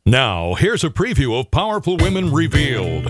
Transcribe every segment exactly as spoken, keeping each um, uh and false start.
Now, here's a preview of Powerful Women Revealed.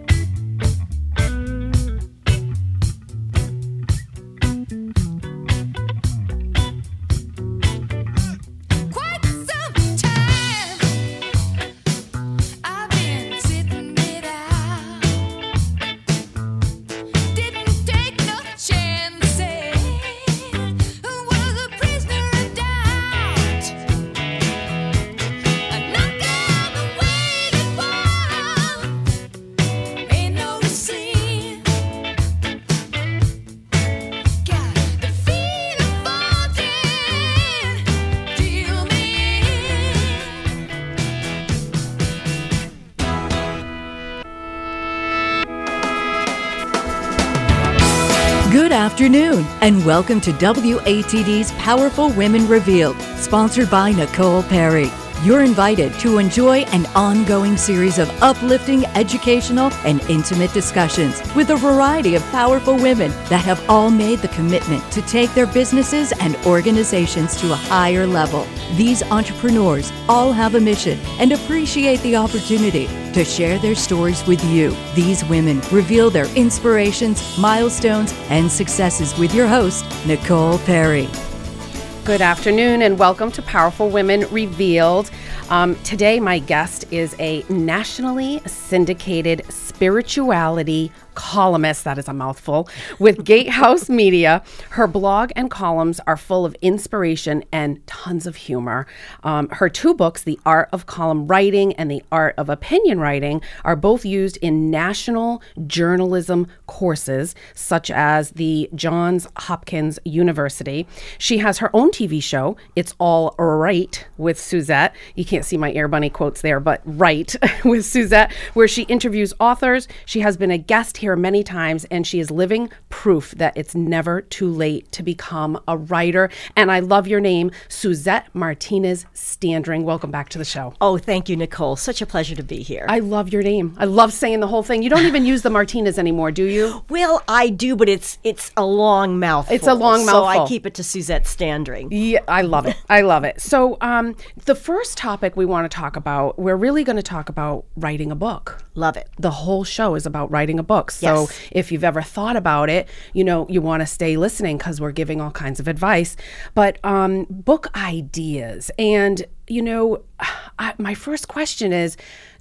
Good afternoon, and welcome to W A T D's Powerful Women Revealed, sponsored by Nicole Perry. You're invited to enjoy an ongoing series of uplifting, educational, and intimate discussions with a variety of powerful women that have all made the commitment to take their businesses and organizations to a higher level. These entrepreneurs all have a mission and appreciate the opportunity to share their stories with you. These women reveal their inspirations, milestones, and successes with your host, Nicole Perry. Good afternoon and welcome to Powerful Women Revealed. Um, today my guest is a nationally syndicated spirituality columnist, that is a mouthful, with Gatehouse Media. Her blog and columns are full of inspiration and tons of humor. Um, her two books, The Art of Column Writing and The Art of Opinion Writing, are both used in national journalism courses, such as the Johns Hopkins University. She has her own T V show, It's All Right with Suzette. You can't see my Air Bunny quotes there, but right with Suzette, where she interviews authors. She has been a guest here many times, and she is living proof that it's never too late to become a writer. And I love your name, Suzette Martinez Standring. Welcome back to the show. Oh, thank you, Nicole. Such a pleasure to be here. I love your name. I love saying the whole thing. You don't even use the Martinez anymore, do you? Well, I do, but it's it's a long mouthful. It's a long so mouthful. I keep it to Suzette Standring. Yeah, I love it. I love it. So um, the first topic we want to talk about, we're really going to talk about writing a book. Love it. The whole show is about writing a book. So Yes. if you've ever thought about it, you know, you want to stay listening because we're giving all kinds of advice. But um, book ideas. And, you know, I, my first question is,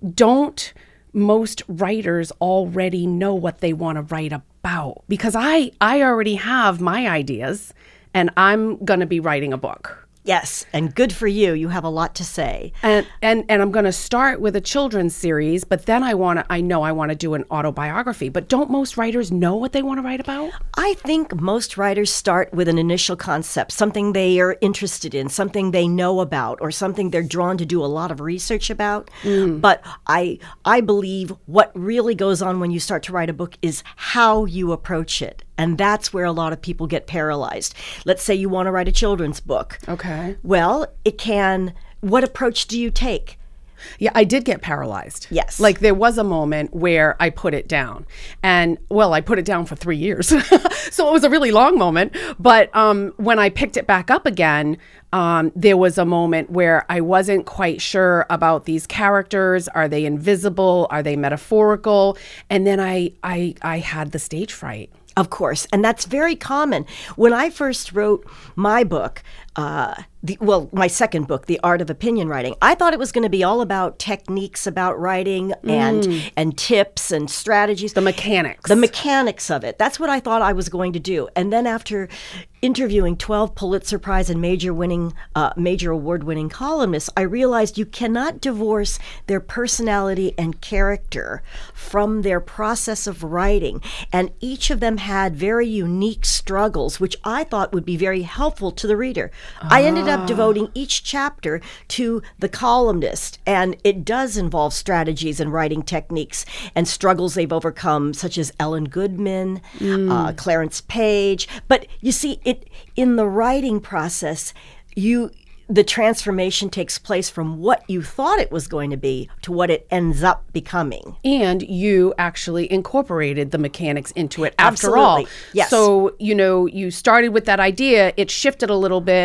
don't most writers already know what they want to write about? Because I, I already have my ideas and I'm going to be writing a book. Yes, and good for you. You have a lot to say. And and and I'm going to start with a children's series, but then I want to I know I want to do an autobiography. But don't most writers know what they want to write about? I think most writers start with an initial concept, something they are interested in, something they know about, or something they're drawn to do a lot of research about. Mm. But I I believe what really goes on when you start to write a book is how you approach it. And that's where a lot of people get paralyzed. Let's say you want to write a children's book. Okay. Well, it can, what approach do you take? Yeah, I did get paralyzed. Yes. Like there was a moment where I put it down. And well, I put it down for three years. So it was a really long moment. But um, when I picked it back up again, um, there was a moment where I wasn't quite sure about these characters. Are they invisible? Are they metaphorical? And then I I, I had the stage fright. Of course, and that's very common. When I first wrote my book, uh, the, well, my second book, The Art of Opinion Writing, I thought it was going to be all about techniques about writing and mm. and tips and strategies. The mechanics. The mechanics of it. That's what I thought I was going to do. And then after interviewing twelve Pulitzer Prize and major winning, uh, major award-winning columnists, I realized you cannot divorce their personality and character from their process of writing. And each of them had very unique struggles, which I thought would be very helpful to the reader. Ah. I ended up devoting each chapter to the columnist, and it does involve strategies and writing techniques and struggles they've overcome, such as Ellen Goodman, mm. uh, Clarence Page. But you see, it in the writing process, you the transformation takes place from what you thought it was going to be to what it ends up becoming. And you actually incorporated the mechanics into it after Absolutely. all. Yes. So, you know, you started with that idea, it shifted a little bit,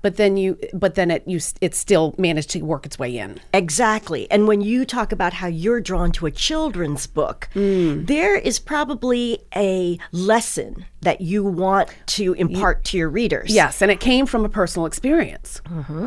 but then you, but then it you it still managed to work its way in. Exactly. And when you talk about how you're drawn to a children's book, mm. there is probably a lesson that you want to impart to your readers. Yes, and it came from a personal experience. Mm-hmm.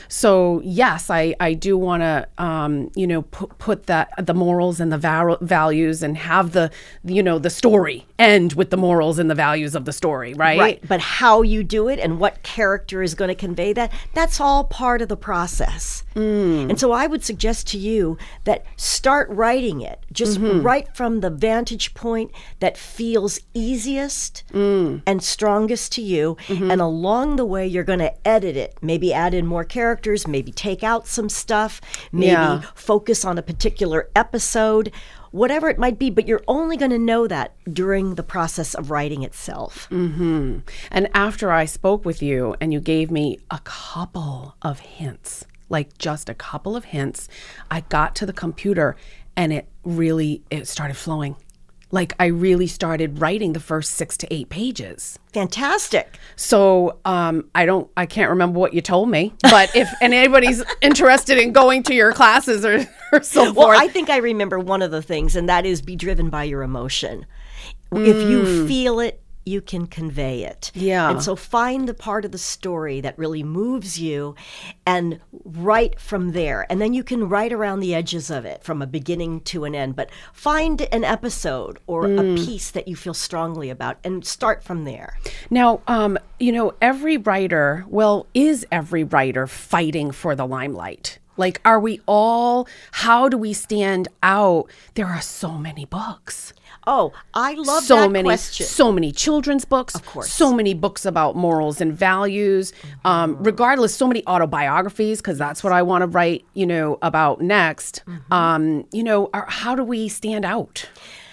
So yes, I, I do want to, um, you know, put, put that the morals and the val- values and have the, you know, the story end with the morals and the values of the story, right? Right. But how you do it and what character is going to convey that, that's all part of the process. Mm. And so I would suggest to you that start writing it. Just mm-hmm. write from the vantage point that feels easiest mm. and strongest to you. Mm-hmm. And along the way, you're going to edit it, maybe add in more characters, maybe take out some stuff, maybe yeah. focus on a particular episode, whatever it might be, but you're only going to know that during the process of writing itself. Mm-hmm. And after I spoke with you and you gave me a couple of hints, like just a couple of hints, I got to the computer and it really, it started flowing. Like I really started writing the first six to eight pages. Fantastic. So um, I don't, I can't remember what you told me, but if anybody's interested in going to your classes or, or so well, forth. Well, I think I remember one of the things, and that is be driven by your emotion. Mm. If you feel it, you can convey it. Yeah. And so find the part of the story that really moves you and write from there. And then you can write around the edges of it from a beginning to an end. But find an episode or mm. a piece that you feel strongly about and start from there. Now, um, you know, every writer, well, is every writer fighting for the limelight? Like, are we all, how do we stand out? There are so many books. Oh, I love so that many, question. So many children's books. Of course. So many books about morals and values. Mm-hmm. Um, regardless, so many autobiographies, because that's what I want to write, you know, about next. Mm-hmm. Um, you know, are, how do we stand out?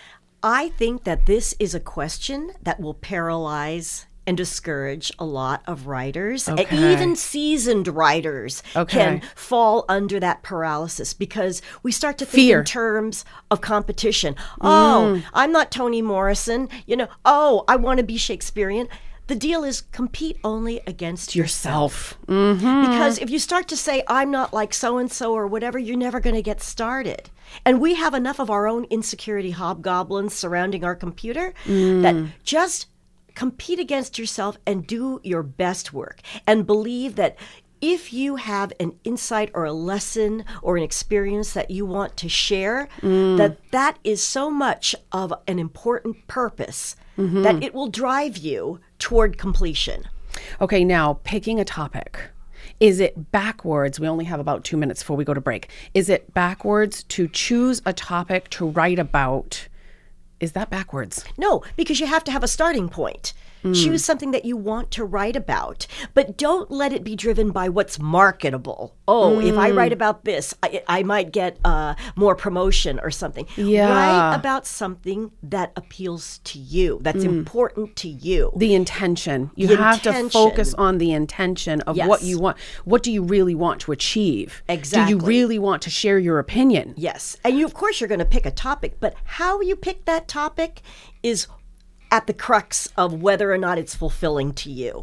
I think that this is a question that will paralyze and discourage a lot of writers. Okay. And even seasoned writers okay. can fall under that paralysis because we start to think Fear. in terms of competition. Oh, mm. I'm not Toni Morrison. You know, oh, I want to be Shakespearean. The deal is compete only against yourself. yourself. Mm-hmm. Because if you start to say, I'm not like so-and-so or whatever, you're never going to get started. And we have enough of our own insecurity hobgoblins surrounding our computer mm. that just compete against yourself and do your best work and believe that if you have an insight or a lesson or an experience that you want to share, mm. that that is so much of an important purpose mm-hmm. that it will drive you toward completion. Okay, now picking a topic. Is it backwards? We only have about two minutes before we go to break. Is it backwards to choose a topic to write about? Is that backwards? No, because you have to have a starting point. Mm. Choose something that you want to write about, but don't let it be driven by what's marketable. Oh, mm. if I write about this, I, I might get uh, more promotion or something. Yeah. Write about something that appeals to you, that's mm. important to you. The intention. You the have intention. to focus on the intention of yes. what you want. What do you really want to achieve? Exactly. Do you really want to share your opinion? Yes. And you, of course, you're going to pick a topic, but how you pick that topic is at the crux of whether or not it's fulfilling to you.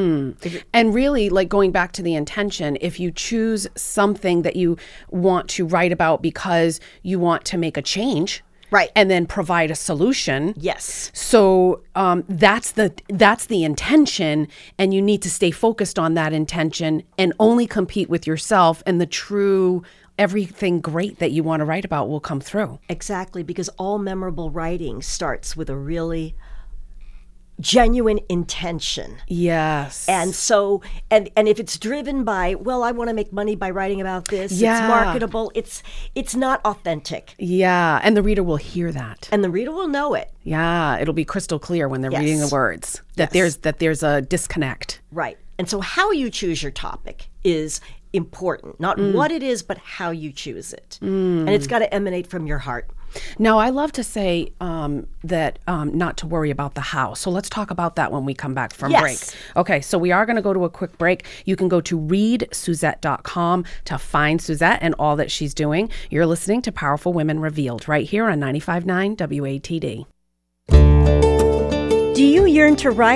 Mm. And really, like going back to the intention, if you choose something that you want to write about because you want to make a change, right, and then provide a solution. Yes. So um, that's the that's the intention, and you need to stay focused on that intention and only compete with yourself, and the true everything great that you want to write about will come through. Exactly, because all memorable writing starts with a really genuine intention. Yes. And so, and and if it's driven by, well, I want to make money by writing about this, yeah. it's marketable, it's it's not authentic. Yeah, and the reader will hear that. And the reader will know it. Yeah, it'll be crystal clear when they're yes. reading the words that yes. there's that there's a disconnect. Right. And so how you choose your topic is important. Not mm. what it is, but how you choose it. Mm. And it's got to emanate from your heart. Now, I love to say um, that um, not to worry about the how. So let's talk about that when we come back from yes. break. Okay, so we are going to go to a quick break. You can go to read suzette dot com to find Suzette and all that she's doing. You're listening to Powerful Women Revealed right here on ninety-five point nine W A T D. Do you yearn to write?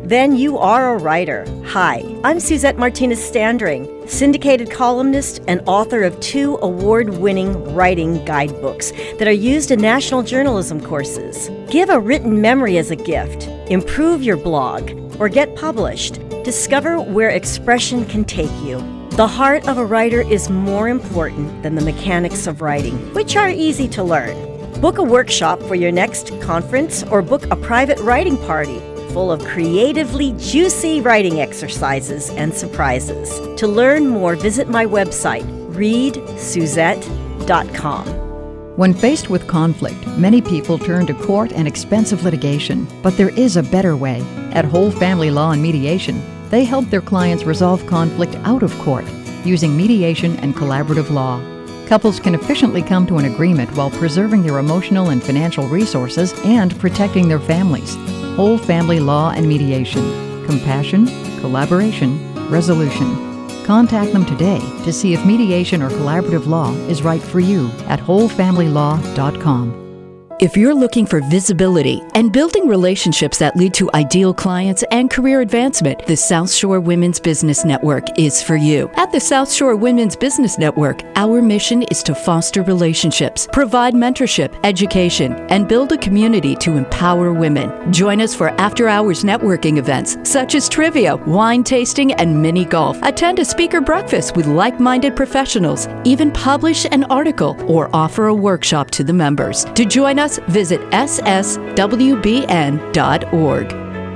Then you are a writer. Hi, I'm Suzette Martinez-Standring, syndicated columnist and author of two award-winning writing guidebooks that are used in national journalism courses. Give a written memory as a gift, improve your blog, or get published. Discover where expression can take you. The heart of a writer is more important than the mechanics of writing, which are easy to learn. Book a workshop for your next conference or book a private writing party full of creatively juicy writing exercises and surprises. To learn more, visit my website, read suzette dot com. When faced with conflict, many people turn to court and expensive litigation, but there is a better way. At Whole Family Law and Mediation, they help their clients resolve conflict out of court using mediation and collaborative law. Couples can efficiently come to an agreement while preserving their emotional and financial resources and protecting their families. Whole Family Law and Mediation. Compassion, collaboration, resolution. Contact them today to see if mediation or collaborative law is right for you at whole family law dot com. If you're looking for visibility and building relationships that lead to ideal clients and career advancement, the South Shore Women's Business Network is for you. At the South Shore Women's Business Network, our mission is to foster relationships, provide mentorship, education, and build a community to empower women. Join us for after-hours networking events such as trivia, wine tasting, and mini golf. Attend a speaker breakfast with like-minded professionals, even publish an article or offer a workshop to the members. To join us, visit s s w b n dot org.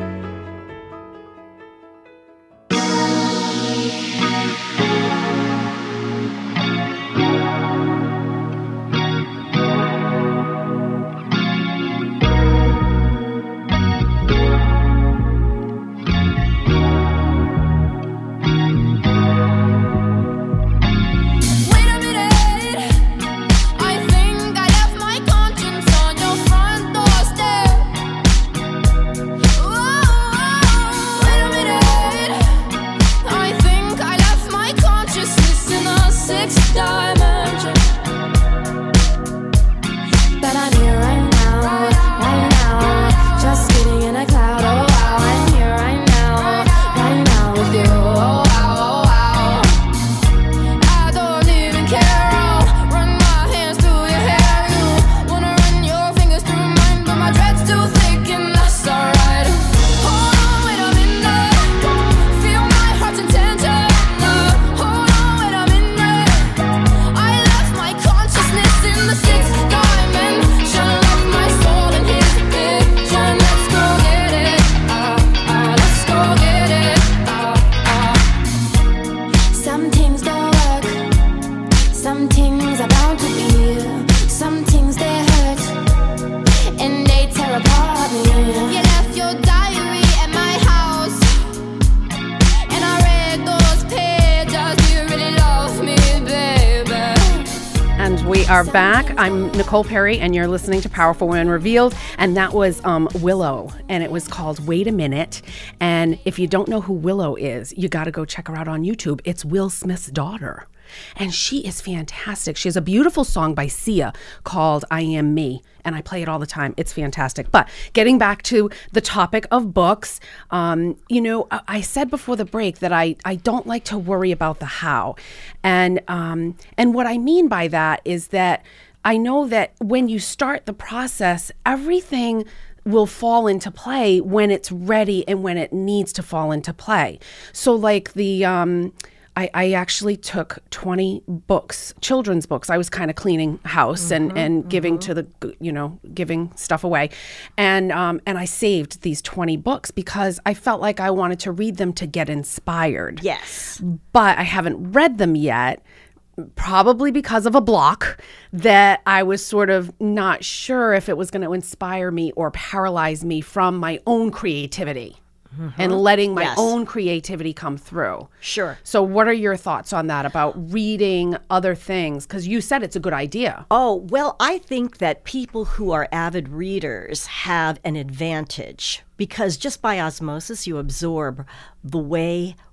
Are back. I'm Nicole Perry, and you're listening to Powerful Women Revealed, and that was um, Willow, and it was called Wait a Minute. And if you don't know who Willow is, you got to go check her out on YouTube. It's Will Smith's daughter, and she is fantastic. She has a beautiful song by Sia called I Am Me, and I play it all the time. It's fantastic. But getting back to the topic of books, um, you know, I, I said before the break that I, I don't like to worry about the how. And um, and what I mean by that is that I know that when you start the process, everything will fall into play when it's ready and when it needs to fall into play. So like the... Um, I, I actually took twenty books, children's books. I was kind of cleaning house mm-hmm, and, and mm-hmm. giving to the, you know, giving stuff away. And um, and I saved these twenty books because I felt like I wanted to read them to get inspired. Yes. But I haven't read them yet, probably because of a block that I was sort of not sure if it was going to inspire me or paralyze me from my own creativity. Mm-hmm. And letting my yes. own creativity come through. Sure. So what are your thoughts on that about reading other things? Because you said it's a good idea. Oh, well, I think that people who are avid readers have an advantage because just by osmosis, you absorb the way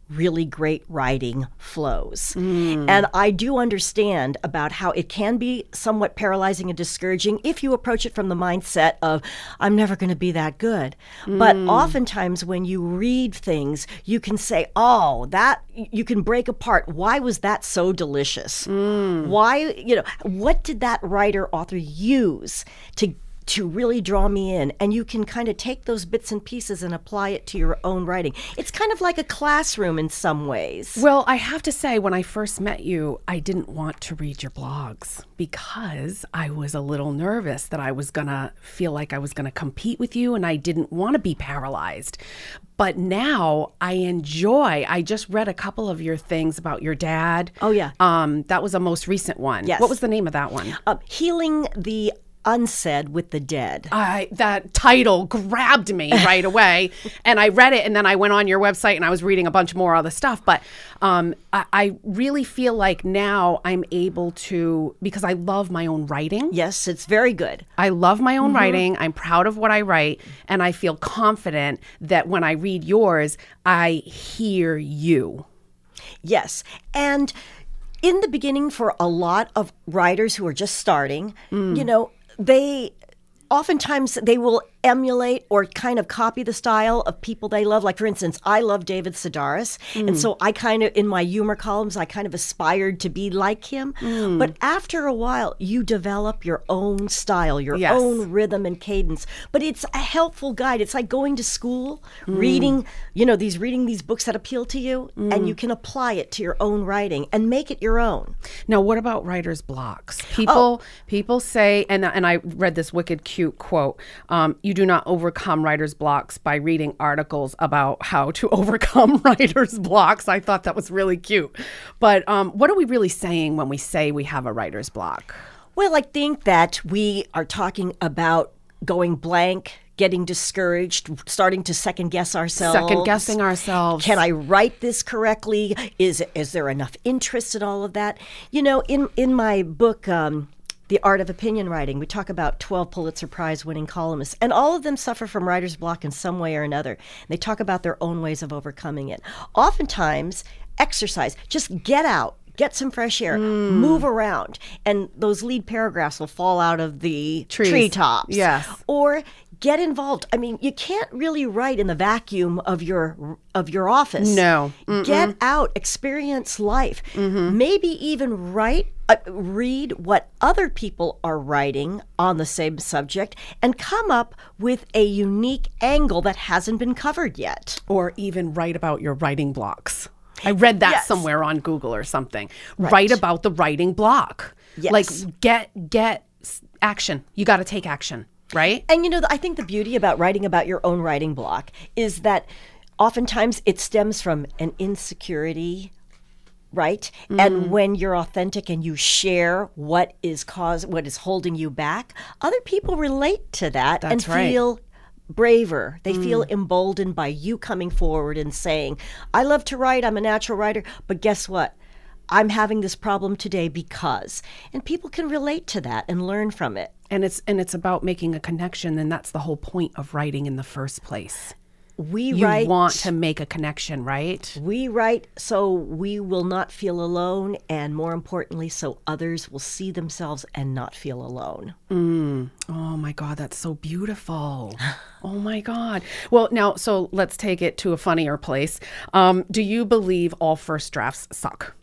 really great writing flows. Mm. And I do understand about how it can be somewhat paralyzing and discouraging if you approach it from the mindset of, I'm never going to be that good. Mm. But oftentimes when you read things, you can say, oh, that, you can break apart. Why was that so delicious? Mm. Why, you know, what did that writer, author use to to really draw me in? And you can kind of take those bits and pieces and apply it to your own writing. It's kind of like a classroom in some ways. Well, I have to say, when I first met you, I didn't want to read your blogs because I was a little nervous that I was going to feel like I was going to compete with you, and I didn't want to be paralyzed. But now I enjoy. I just read a couple of your things about your dad. Oh, yeah. Um, that was a most recent one. Yes. What was the name of that one? Uh, Healing the Unsaid with the Dead. I, that title grabbed me right away, and I read it, and then I went on your website and I was reading a bunch more other stuff. But um, I, I really feel like now I'm able to, because I love my own writing. Yes, it's very good. I love my own mm-hmm. writing. I'm proud of what I write, and I feel confident that when I read yours, I hear you. Yes, and in the beginning, for a lot of writers who are just starting, mm. you know, they oftentimes they will emulate or kind of copy the style of people they love. Like, for instance, I love David Sedaris. Mm. And so I kind of, in my humor columns, I kind of aspired to be like him. Mm. But after a while, you develop your own style, your yes. own rhythm and cadence. But it's a helpful guide. It's like going to school, mm. reading, you know, these reading these books that appeal to you, mm. and you can apply it to your own writing and make it your own. Now, what about writer's blocks? People, oh. people say, and and I read this wicked cute quote, um, you do not overcome writer's blocks by reading articles about how to overcome writer's blocks. I thought that was really cute. But um, what are we really saying when we say we have a writer's block? Well, I think that we are talking about going blank, getting discouraged, starting to second guess ourselves. Second guessing ourselves. Can I write this correctly? Is is there enough interest in all of that? You know, in, in my book, um, The Art of Opinion Writing, we talk about twelve Pulitzer Prize winning columnists, and all of them suffer from writer's block in some way or another. And they talk about their own ways of overcoming it. Oftentimes, exercise, just get out, get some fresh air, mm. move around, and those lead paragraphs will fall out of the Trees. treetops. Yes. Or get involved. I mean, you can't really write in the vacuum of your of your office. No. Mm-mm. Get out, experience life. Mm-hmm. Maybe even write, uh, read what other people are writing on the same subject and come up with a unique angle that hasn't been covered yet. Or even write about your writing blocks. I read that yes. somewhere on Google or something. Right. Write about the writing block. Yes. Like get get action. You got to take action, right? And you know, I think the beauty about writing about your own writing block is that oftentimes it stems from an insecurity, right? Mm. And when you're authentic and you share what is cause what is holding you back, other people relate to that That's and right. feel braver. They Mm. feel emboldened by you coming forward and saying, I love to write, I'm a natural writer, but guess what? I'm having this problem today because. And people can relate to that and learn from it. And it's and it's about making a connection, and that's the whole point of writing in the first place. We you write. want to make a connection, right? We write so we will not feel alone, and more importantly, so others will see themselves and not feel alone. Mm. Oh my God, that's so beautiful. Oh my God. Well, now, so let's take it to a funnier place. Um, do you believe all first drafts suck?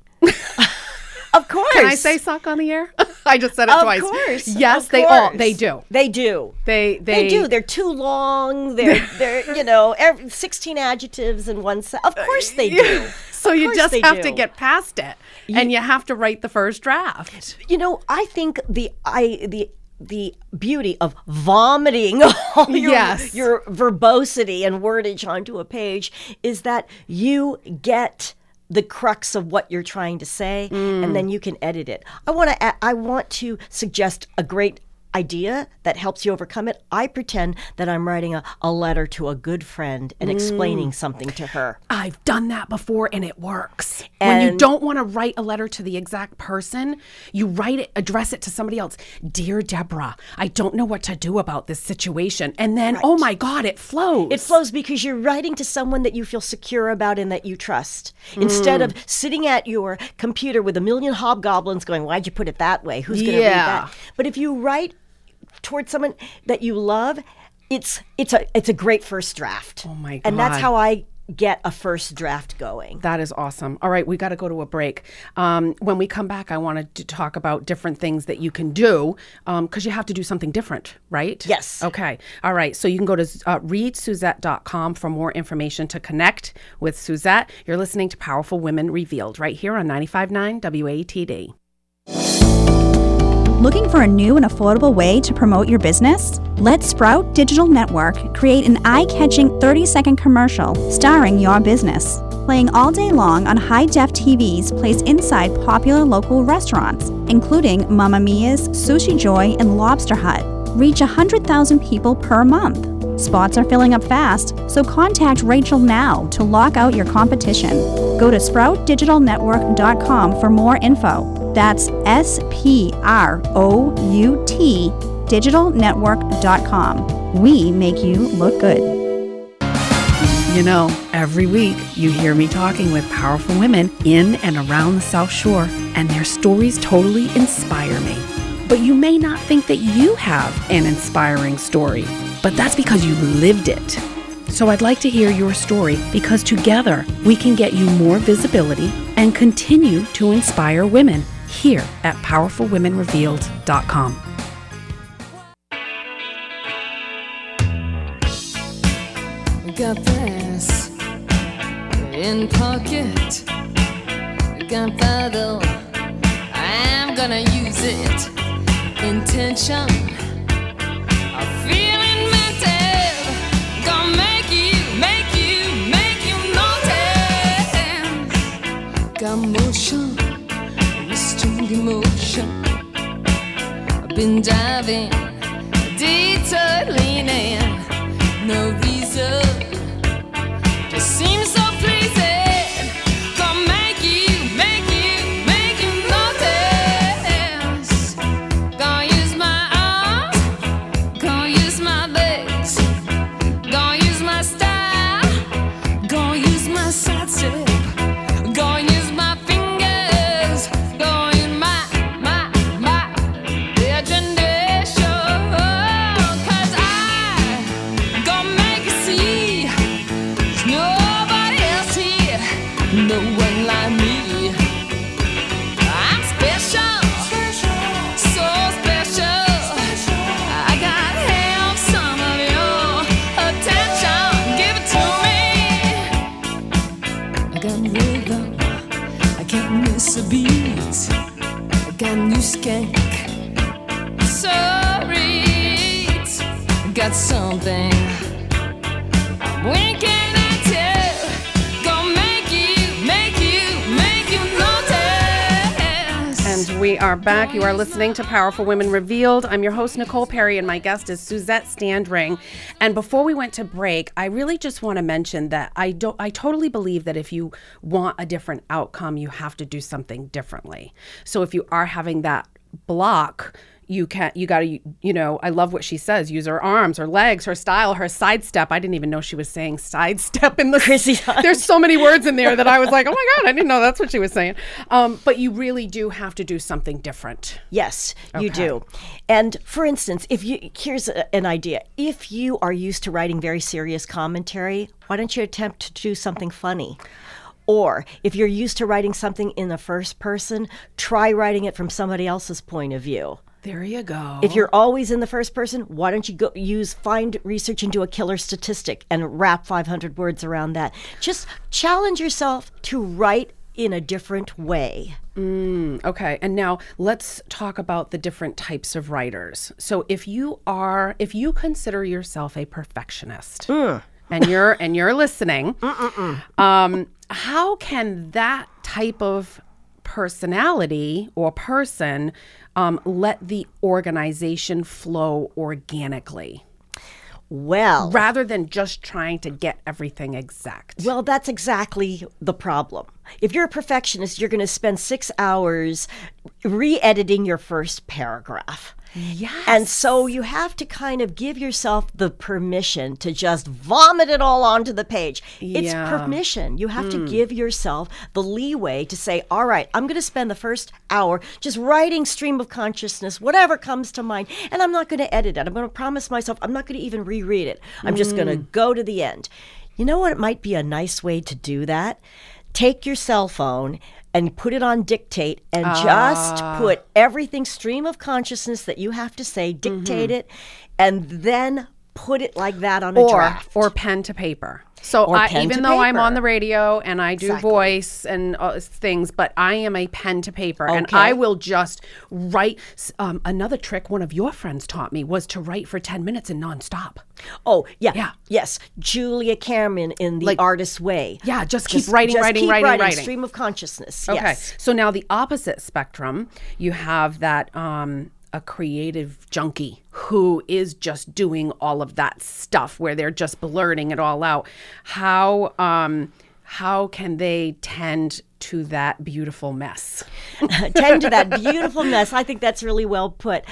Of course. Can I say suck on the air? I just said it of twice. Course. Yes, of they course. all they do. They do. They they, they do. They're too long. They're they're you know every, sixteen adjectives in one sentence. Of course they do. So of you just have do. to get past it, you, and you have to write the first draft. You know, I think the I the. the beauty of vomiting all your, yes. your verbosity and wordage onto a page is that you get the crux of what you're trying to say, mm. and then you can edit it. I want to I want to suggest a great idea that helps you overcome it, I pretend that I'm writing a, a letter to a good friend and mm. explaining something to her. I've done that before and it works. And when you don't want to write a letter to the exact person, you write it, address it to somebody else. Dear Deborah, I don't know what to do about this situation. And then, right. oh my God, it flows. It flows because you're writing to someone that you feel secure about and that you trust. Mm. Instead of sitting at your computer with a million hobgoblins going, why'd you put it that way? Who's going to yeah. read that? But if you write towards someone that you love, it's it's a it's a great first draft. Oh my God. And that's how I get a first draft going. That is awesome. All right, we got to go to a break. Um, when we come back, I wanted to talk about different things that you can do because um, you have to do something different, right? Yes. Okay. All right. So you can go to uh, read suzette dot com for more information to connect with Suzette. You're listening to Powerful Women Revealed right here on ninety-five point nine W A T D. Looking for a new and affordable way to promote your business? Let Sprout Digital Network create an eye-catching thirty-second commercial starring your business. Playing all day long on high-def T Vs placed inside popular local restaurants, including Mamma Mia's, Sushi Joy, and Lobster Hut. Reach one hundred thousand people per month. Spots are filling up fast, so contact Rachel now to lock out your competition. Go to sprout digital network dot com for more info. That's S P R O U T digital network dot com. We make you look good. You know, every week you hear me talking with powerful women in and around the South Shore, and their stories totally inspire me. But you may not think that you have an inspiring story, but that's because you lived it. So I'd like to hear your story because together we can get you more visibility and continue to inspire women here at powerful women revealed dot com. Got this in pocket, gunpowder, I'm gonna use it. Intention, I'm feeling mental, gonna make you, make you, make you notice. Got motion, strong emotion, I've been diving, detour leaning, no reason, just seems so pleasing, gonna make you, make you, make you notice, gonna use my arms, gonna use my legs, gonna use my style, gonna use my side step, gonna use my fingers, gonna use my, my, my imagination, cause I gonna make you see there's nobody else here, no one like me. I'm special, so special. I gotta have some of your attention, give it to me. I got rhythm, I can't miss a beat. I got new skank, sorry, got something I'm winking at you, gonna make you, make you, make you notice. And we are back. You are listening to Powerful Women Revealed. I'm your host, Nicole Perry, and my guest is Suzette Standring. And before we went to break, I really just want to mention that I don't. I totally believe that if you want a different outcome, you have to do something differently. So if you are having that block, you can't, you got to, you know, I love what she says, use her arms, her legs, her style, her sidestep. I didn't even know she was saying sidestep in the, Chrissy. There's so many words in there that I was like, oh my God, I didn't know that's what she was saying. Um, but you really do have to do something different. Yes, you Okay. do. And for instance, if you, here's a, an idea. If you are used to writing very serious commentary, why don't you attempt to do something funny? Or if you're used to writing something in the first person, try writing it from somebody else's point of view. There you go. If you're always in the first person, why don't you go use find research and do a killer statistic and wrap five hundred words around that? Just challenge yourself to write in a different way. Mm, okay. And now let's talk about the different types of writers. So if you are, if you consider yourself a perfectionist Mm. and you're, and you're listening, um, how can that type of personality or person um, let the organization flow organically? Well, rather than just trying to get everything exact. Well, that's exactly the problem. If you're a perfectionist, you're going to spend six hours re-editing your first paragraph. Yes. And so you have to kind of give yourself the permission to just vomit it all onto the page. It's Yeah. permission. You have to give yourself the leeway to say, all right, I'm going to spend the first hour just writing stream of consciousness, whatever comes to mind, and I'm not going to edit it. I'm going to promise myself I'm not going to even reread it. I'm just going to go to the end. You know what might be a nice way to do that? Take your cell phone and put it on dictate and just put everything stream of consciousness that you have to say, dictate it, and then put it like that on a or, draft. Or pen to paper. So Or I, pen even to though I'm paper. on the radio and I do Exactly. voice and uh, things, but I am a pen to paper, and Okay. I will just write. Um, another trick one of your friends taught me was to write for ten minutes and nonstop. Oh, yeah. Yeah. Yes. Julia Cameron in The Like- Artist's Way. Yeah, just keep writing, just writing, keep writing, writing, writing. Stream of consciousness. Okay. Yes. So now the opposite spectrum, you have that um, a creative junkie who is just doing all of that stuff where they're just blurting it all out. How um, how can they tend to that beautiful mess? Tend to that beautiful mess. I think that's really well put.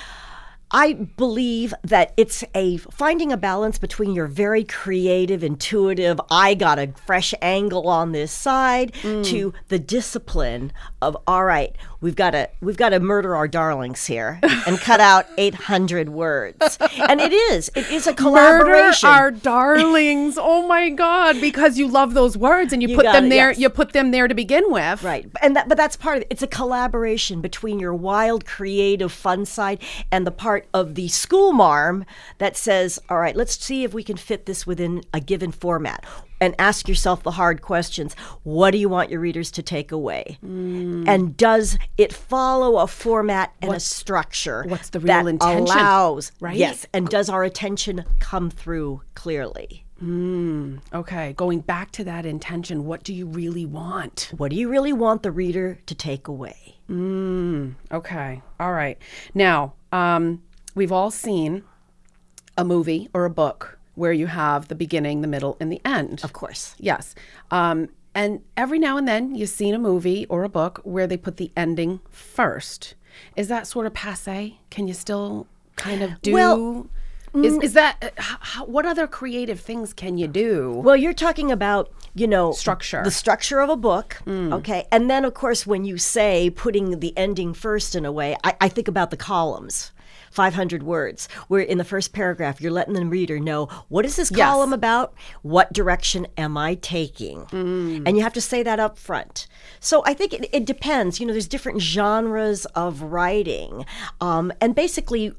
I believe that it's a finding a balance between your very creative, intuitive, I got a fresh angle on this side, to the discipline of, all right, we've got to we've got to murder our darlings here and cut out eight hundred words. And it is. It is a collaboration. Murder our darlings. Oh my God! Because you love those words and you, You put got them it, there. yes. You put them there to begin with. Right. And that, but that's part of it. It's a collaboration between your wild, creative, fun side and the part of the school marm that says, all right, let's see if we can fit this within a given format. And ask yourself the hard questions. What do you want your readers to take away? Mm. And does it follow a format and a structure what's the that real intention, allows, right? Yes. And does our attention come through clearly? Okay. Going back to that intention, what do you really want? What do you really want the reader to take away? Okay. All right. Now, um, we've all seen a movie or a book where you have the beginning, the middle, and the end. Of course. Yes. Um, and every now and then you've seen a movie or a book where they put the ending first. Is that sort of passé? Can you still kind of do... Well, is, is that... uh, How, what other creative things can you do? Well, you're talking about, you know, Structure. the structure of a book. Okay. And then, of course, when you say putting the ending first in a way, I, I think about the columns. five hundred words, where in the first paragraph, you're letting the reader know, what is this Yes. column about? What direction am I taking? And you have to say that up front. So I think it, it depends. You know, there's different genres of writing. Um, and basically,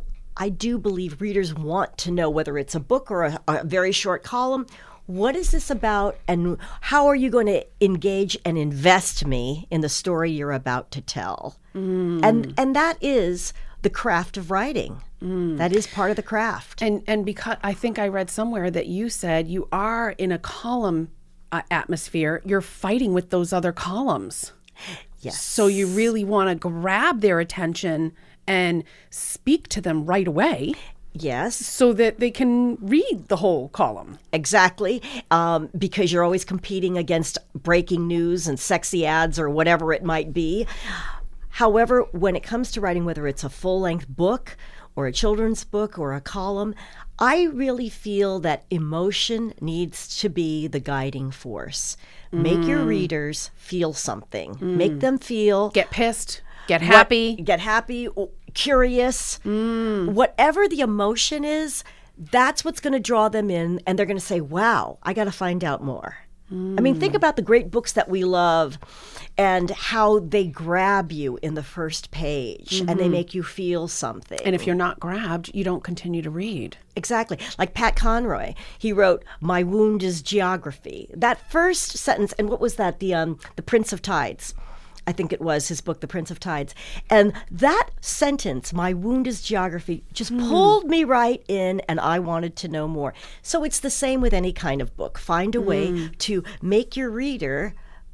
I do believe readers want to know, whether it's a book or a, a very short column, what is this about, and how are you going to engage and invest me in the story you're about to tell? And and that is the craft of writing. That is part of the craft. And and because I think I read somewhere that you said you are in a column uh, atmosphere, you're fighting with those other columns. Yes. So you really want to grab their attention and speak to them right away Yes. so that they can read the whole column. Exactly, um, because you're always competing against breaking news and sexy ads or whatever it might be. However, when it comes to writing, whether it's a full-length book or a children's book or a column, I really feel that emotion needs to be the guiding force. Make your readers feel something. Make them feel Get pissed, get what- happy. get happy, o- curious, whatever the emotion is, that's what's going to draw them in, and they're going to say, wow, I got to find out more. I mean, think about the great books that we love and how they grab you in the first page and they make you feel something. And if you're not grabbed, you don't continue to read. Exactly. Like Pat Conroy, he wrote, "My wound is geography." That first sentence, and what was that? The um, the Prince of Tides. I think it was his book, The Prince of Tides. And that sentence, "My wound is geography," just pulled me right in, and I wanted to know more. So it's the same with any kind of book. Find a way to make your reader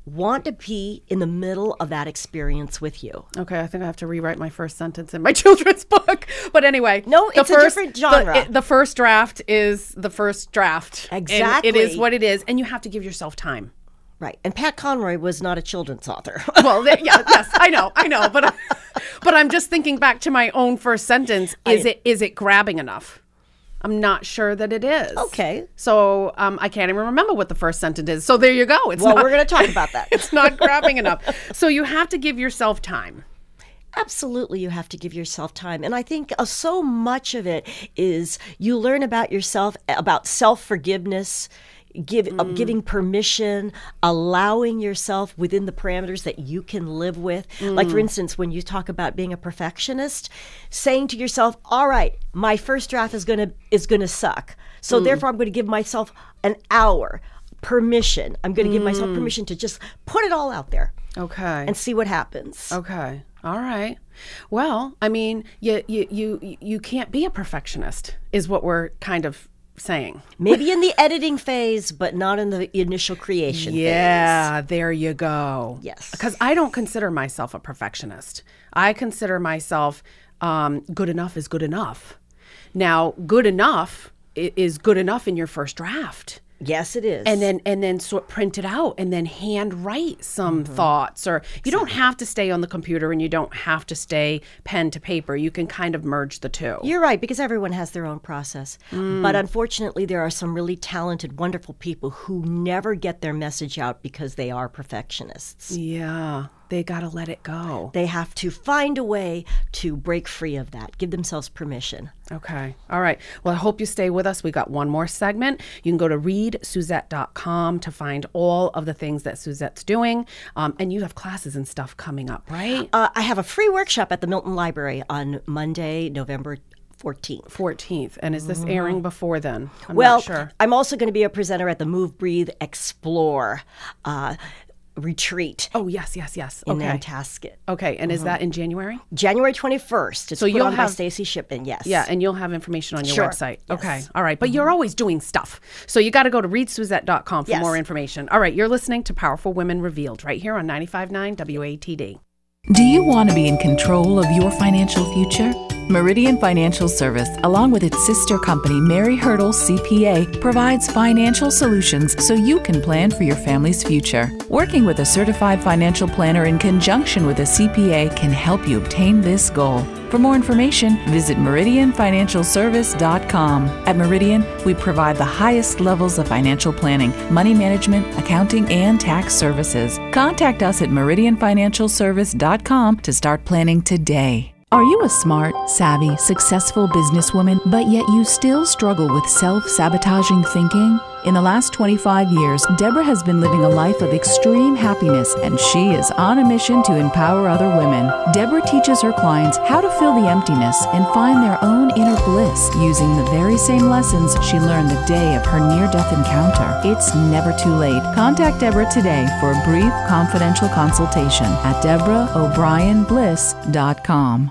want to be in the middle of that experience with you. Okay, I think I have to rewrite my first sentence in my children's book. But anyway, No, the it's a first- different genre. The, it- the first draft is the first draft. And Exactly. it is what it is, and you have to give yourself time. Right. And Pat Conroy was not a children's author. Well, th- yeah, yes, I know, I know, but but I'm just thinking back to my own first sentence. Is I- it is it grabbing enough? I'm not sure that it is. Okay. So um, I can't even remember what the first sentence is. So there you go. It's Well, not, we're going to talk about that. It's not grabbing enough. So you have to give yourself time. Absolutely, you have to give yourself time. And I think uh, so much of it is you learn about yourself, about self-forgiveness, give, uh, giving permission, allowing yourself within the parameters that you can live with. Like, for instance, when you talk about being a perfectionist, saying to yourself, all right, my first draft is going to is going to suck. So therefore, I'm going to give myself an hour permission. I'm going to give myself permission to just put it all out there Okay. and see what happens. Okay. All right. Well, I mean, you you you you can't be a perfectionist, is what we're kind of saying. Maybe in the editing phase, but not in the initial creation phase. Yeah, there you go. Yes. Because I don't consider myself a perfectionist. I consider myself um, good enough is good enough. Now, good enough i- is good enough in your first draft. Yes, it is. And then and then sort print it out and then hand write some thoughts. Or you don't have to stay on the computer and you don't have to stay pen to paper. You can kind of merge the two. You're right, because everyone has their own process. But unfortunately, there are some really talented, wonderful people who never get their message out because they are perfectionists. Yeah, they got to let it go. They have to find a way to break free of that, give themselves permission. Okay. All right. Well, I hope you stay with us. We got one more segment. You can go to read suzette dot com to find all of the things that Suzette's doing. Um, and you have classes and stuff coming up, right? Uh, I have a free workshop at the Milton Library on Monday, November fourteenth. fourteenth. And is this airing before then? I'm well, not sure. I'm also going to be a presenter at the Move, Breathe, Explore uh, retreat Oh, yes, yes, yes. in Okay. Nantasket. Okay. And is that in January? January twenty-first. It's So put you'll on by have- Stacy Shipman, yes. Yeah, and you'll have information on your Sure. website. Yes. Okay. All right. But you're always doing stuff. So you got to go to read suzette dot com for Yes. more information. All right. You're listening to Powerful Women Revealed right here on ninety-five point nine W A T D. Do you want to be in control of your financial future? Meridian Financial Service, along with its sister company, Mary Hurdle C P A, provides financial solutions so you can plan for your family's future. Working with a certified financial planner in conjunction with a C P A can help you obtain this goal. For more information, visit meridian financial service dot com. At Meridian, we provide the highest levels of financial planning, money management, accounting, and tax services. Contact us at meridian financial service dot com to start planning today. Are you a smart, savvy, successful businesswoman, but yet you still struggle with self-sabotaging thinking? In the last twenty-five years, Deborah has been living a life of extreme happiness, and she is on a mission to empower other women. Deborah teaches her clients how to fill the emptiness and find their own inner bliss using the very same lessons she learned the day of her near-death encounter. It's never too late. Contact Deborah today for a brief confidential consultation at deborah o'brien bliss dot com.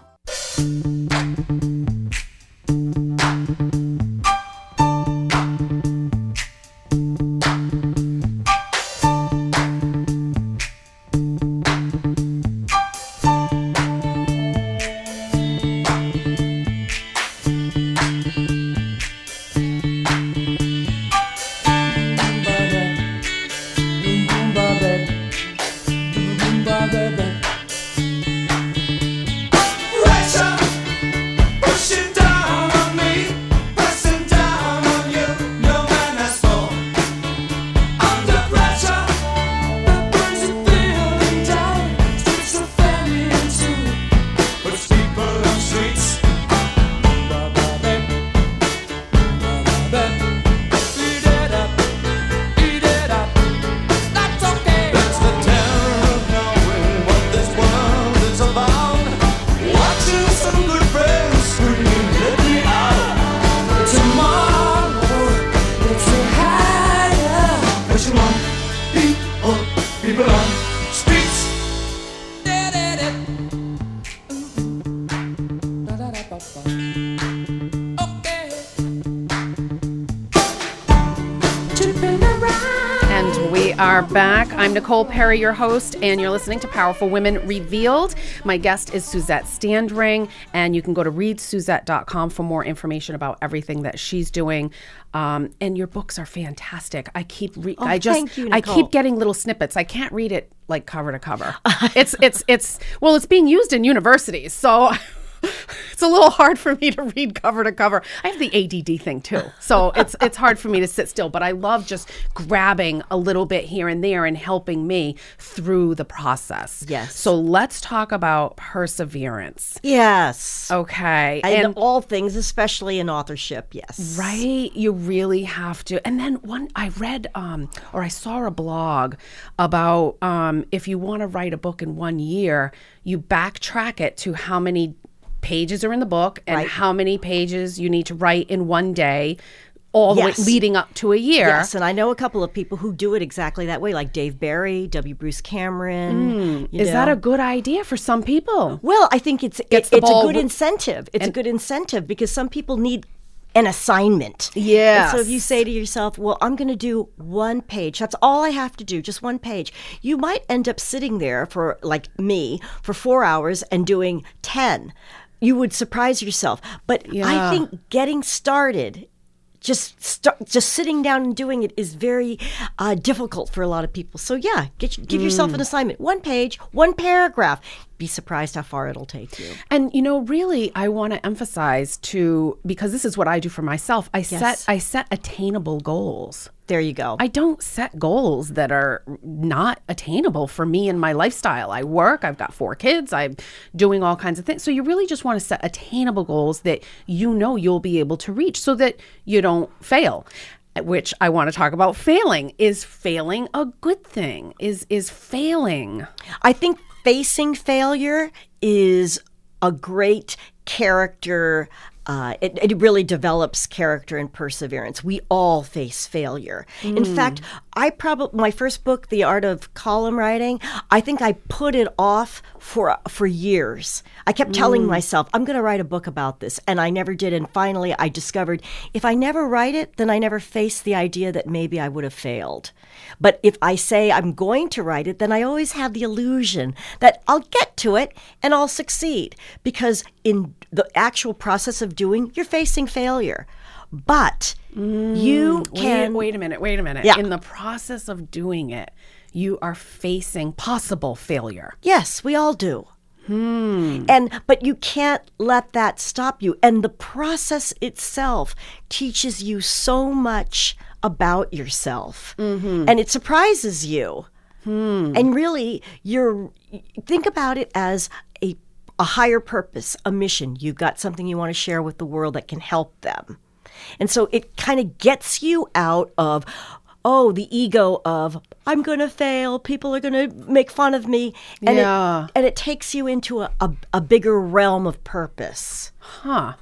are back. I'm Nicole Perry, your host, and you're listening to Powerful Women Revealed. My guest is Suzette Standring, and you can go to read suzette dot com for more information about everything that she's doing. Um, and your books are fantastic. I keep re- Oh, I just thank you, I Nicole. keep getting little snippets. I can't read it like cover to cover. it's it's it's well, it's being used in universities, so it's a little hard for me to read cover to cover. I have the A D D thing too, so it's it's hard for me to sit still. But I love just grabbing a little bit here and there and helping me through the process. Yes. So let's talk about perseverance. Yes. Okay. And, And all things, especially in authorship, yes. right, you really have to. And then one, I read um, or I saw a blog about um, if you want to write a book in one year, you backtrack it to how many pages are in the book and Right. how many pages you need to write in one day, all the Yes. way leading up to a year. Yes, and I know a couple of people who do it exactly that way, like Dave Barry, W. Bruce Cameron. you Is know. that a good idea for some people? Well, I think it's Gets it, the it's a ball good ro- incentive. It's a good incentive because some people need an assignment. Yes. And so if you say to yourself, well, I'm going to do one page. That's all I have to do, just one page. You might end up sitting there for, like me, for four hours and doing ten. You would surprise yourself. But Yeah. I think getting started, just start, just sitting down and doing it is very uh, difficult for a lot of people. So yeah, get, give yourself Mm. an assignment. One page, one paragraph. Be surprised how far it'll take you. And you know, really, I want to emphasize to because this is what I do for myself. I set Yes. I set attainable goals. There you go. I don't set goals that are not attainable for me and my lifestyle. I work, I've got four kids, I'm doing all kinds of things. So you really just want to set attainable goals that you know you'll be able to reach so that you don't fail. Which I want to talk about failing. Is failing a good thing? Is is failing? I think facing failure is a great character. Uh, it, it really develops character and perseverance. We all face failure. In fact, I probably my first book, The Art of Column Writing, I think I put it off for for years. I kept telling myself, I'm going to write a book about this, and I never did. And finally, I discovered if I never write it, then I never face the idea that maybe I would have failed. But if I say I'm going to write it, then I always have the illusion that I'll get to it and I'll succeed. Because in the actual process of doing, you're facing failure. But you can... Wait, wait a minute, wait a minute. Yeah. In the process of doing it, you are facing possible failure. Yes, we all do. Hmm. And but you can't let that stop you. And the process itself teaches you so much about yourself, mm-hmm. and it surprises you. Hmm. And really, you're think about it as a a higher purpose, a mission. You've got something you want to share with the world that can help them, and so it kind of gets you out of. Oh, the ego of, I'm going to fail, people are going to make fun of me. And, Yeah. it, and it takes you into a, a, a bigger realm of purpose. Huh.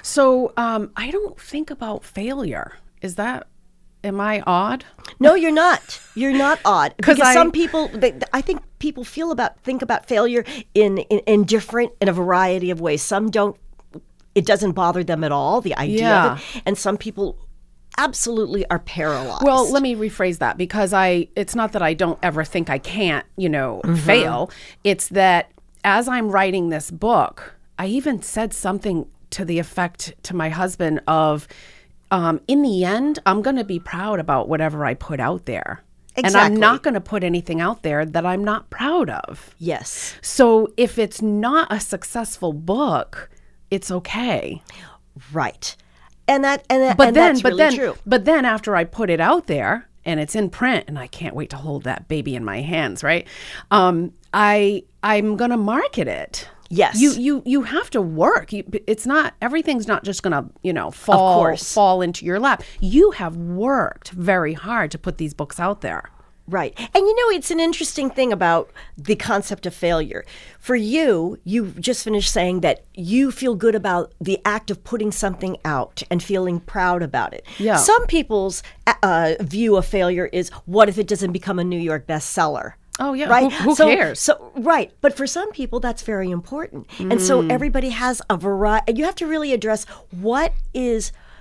So um, I don't think about failure. Is that, am I odd? No, you're not. You're not odd. 'Cause Because I- some people, they, I think people feel about, think about failure in, in, in different, in a variety of ways. Some don't, it doesn't bother them at all, the idea Yeah. of it. And some people absolutely are paralyzed. Well, let me rephrase that because I it's not that I don't ever think I can't, you know, Mm-hmm. fail. It's that as I'm writing this book, I even said something to the effect to my husband of um, in the end, I'm going to be proud about whatever I put out there. And I'm Exactly. not going to put anything out there that I'm not proud of. Yes. So if it's not a successful book, it's okay. Right. And that, and, that, But and then, that's but really then, true. but then after I put it out there and it's in print, and I can't wait to hold that baby in my hands, right? Um, I I'm gonna market it. Yes. You you you have to work. You, it's not everything's not just gonna you know fall course. fall into your lap. You have worked very hard to put these books out there. Right. And you know, it's an interesting thing about the concept of failure. For you, you just finished saying that you feel good about the act of putting something out and feeling proud about it. Yeah. Some people's uh, view of failure is, what if it doesn't become a New York bestseller? Oh, yeah. Right. Who- who so, cares? So right, but for some people that's very important, and so Mm. everybody has a variety. You have to really address what is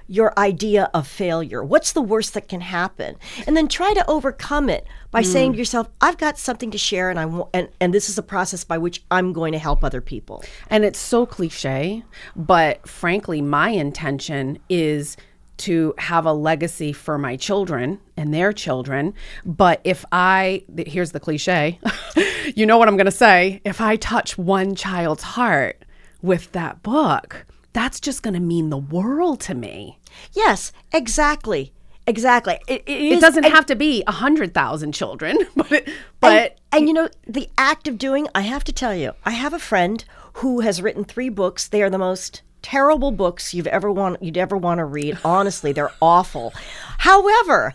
your idea of failure. What's the worst that can happen? And then try to overcome it by mm. saying to yourself, I've got something to share, and I w- and, and this is a process by which I'm going to help other people. And it's so cliche, but frankly, my intention is to have a legacy for my children and their children. But if I, here's the cliche, you know what I'm going to say, if I touch one child's heart with that book, that's just going to mean the world to me. Yes, exactly. Exactly. It, it, is, it doesn't and, have to be one hundred thousand children, but it, but and, and you know, the act of doing, I have to tell you, I have a friend who has written three books. They are the most terrible books you've ever want you'd ever want to read. Honestly, they're awful. However,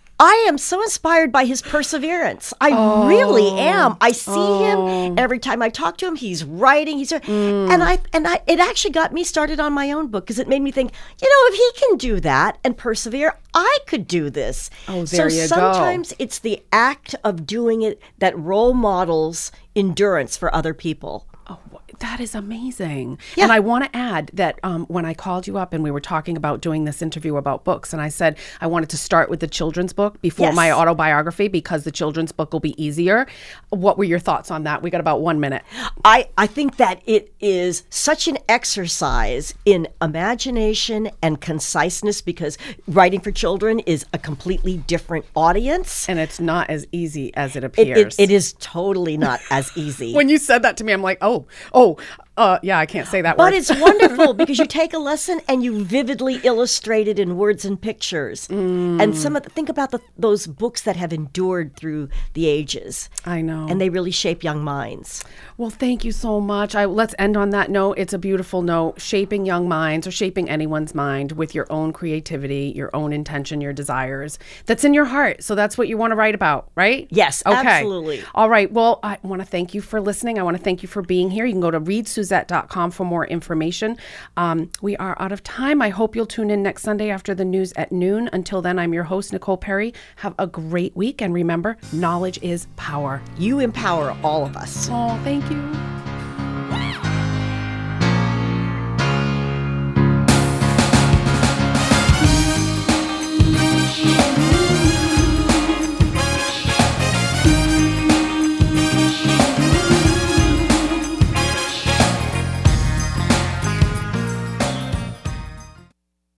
I am so inspired by his perseverance. I oh, really am. I see oh. him every time I talk to him. He's writing. He's mm. and I and I. It actually got me started on my own book because it made me think. You know, if he can do that and persevere, I could do this. Oh, there so you sometimes go. It's the act of doing it that role models endurance for other people. Oh, that is amazing. Yeah. And I want to add that um, when I called you up and we were talking about doing this interview about books, and I said I wanted to start with the children's book before yes. my autobiography because the children's book will be easier. What were your thoughts on that? We got about one minute. I, I think that it is such an exercise in imagination and conciseness because writing for children is a completely different audience. And it's not as easy as it It, appears. it, it is totally not as easy. When you said that to me, I'm like, oh, oh, uh, yeah, I can't say that but word. But it's wonderful because you take a lesson and you vividly illustrate it in words and pictures. Mm. And some of the, think about the, those books that have endured through the ages. I know. And they really shape young minds. Well, thank you so much. I, let's end on that note. It's a beautiful note, shaping young minds or shaping anyone's mind with your own creativity, your own intention, your desires. That's in your heart. So that's what you want to write about, right? Yes, okay. absolutely. All right. Well, I want to thank you for listening. I want to thank you for being here. You can go to read suzette dot com for more information. Um, we are out of time. I hope you'll tune in next Sunday after the news at noon. Until then, I'm your host, Nicole Perry. Have a great week. And remember, knowledge is power. You empower all of us. Oh, thank you.